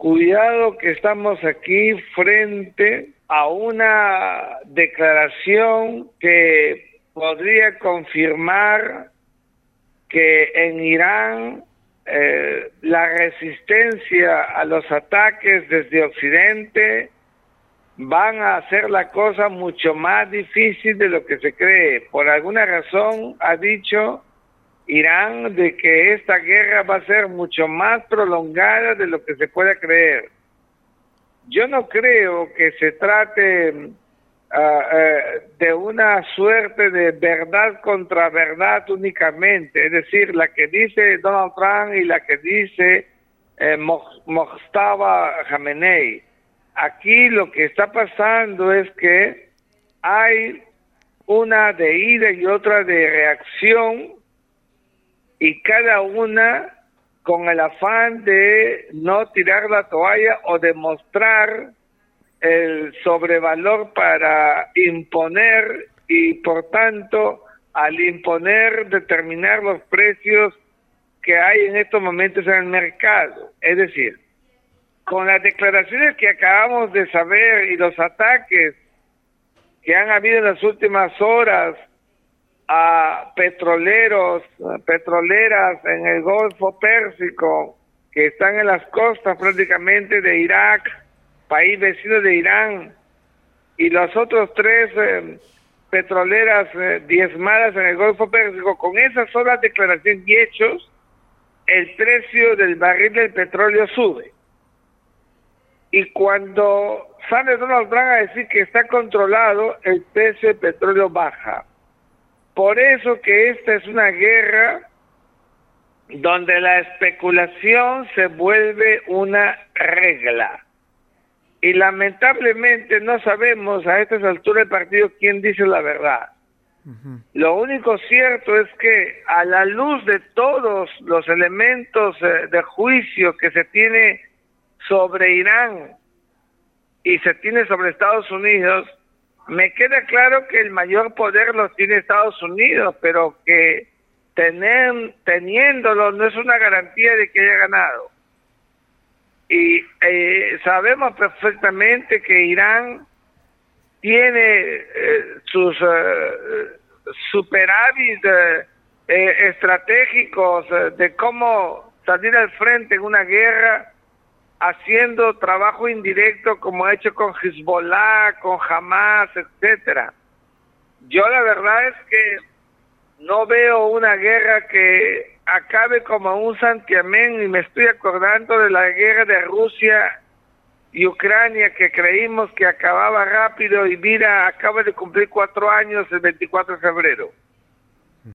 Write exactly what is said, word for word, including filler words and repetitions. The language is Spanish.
cuidado que estamos aquí frente a una declaración que podría confirmar que en Irán eh, la resistencia a los ataques desde Occidente van a hacer la cosa mucho más difícil de lo que se cree. Por alguna razón ha dicho Irán de que esta guerra va a ser mucho más prolongada de lo que se pueda creer. Yo no creo que se trate uh, uh, de una suerte de verdad contra verdad únicamente, es decir, la que dice Donald Trump y la que dice eh, Mojtaba Khamenei. Aquí lo que está pasando es que hay una de ida y otra de reacción, y cada una con el afán de no tirar la toalla o demostrar el sobrevalor para imponer, y por tanto al imponer determinar los precios que hay en estos momentos en el mercado. Es decir, con las declaraciones que acabamos de saber y los ataques que han habido en las últimas horas a petroleros, a petroleras en el Golfo Pérsico, que están en las costas prácticamente de Irak, país vecino de Irán, y los otros tres eh, petroleras eh, diezmadas en el Golfo Pérsico, con esas solas declaraciones y hechos, el precio del barril del petróleo sube. Y cuando sale Donald Trump a decir que está controlado, el precio del petróleo baja. Por eso que esta es una guerra donde la especulación se vuelve una regla. Y lamentablemente no sabemos a estas alturas del partido quién dice la verdad. Uh-huh. Lo único cierto es que a la luz de todos los elementos eh, de juicio que se tiene sobre Irán y se tiene sobre Estados Unidos, me queda claro que el mayor poder lo tiene Estados Unidos, pero que tener, teniéndolo no es una garantía de que haya ganado. Y eh, sabemos perfectamente que Irán tiene eh, sus eh, superávit eh, eh, estratégicos eh, de cómo salir al frente en una guerra, haciendo trabajo indirecto como ha hecho con Hezbollah, con Hamas, etcétera. Yo la verdad es que no veo una guerra que acabe como un santiamén, y me estoy acordando de la guerra de Rusia y Ucrania, que creímos que acababa rápido, y mira, acaba de cumplir cuatro años el veinticuatro de febrero.